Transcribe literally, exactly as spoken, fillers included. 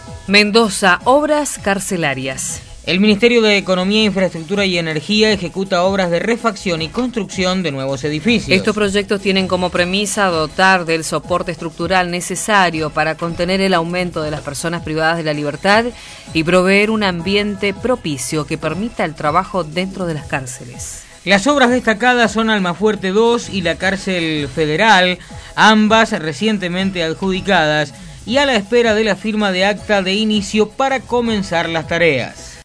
Mendoza, obras carcelarias. El Ministerio de Economía, Infraestructura y Energía ejecuta obras de refacción y construcción de nuevos edificios. Estos proyectos tienen como premisa dotar del soporte estructural necesario para contener el aumento de las personas privadas de la libertad y proveer un ambiente propicio que permita el trabajo dentro de las cárceles. Las obras destacadas son Almafuerte dos y la Cárcel Federal, ambas recientemente adjudicadas y a la espera de la firma de acta de inicio para comenzar las tareas.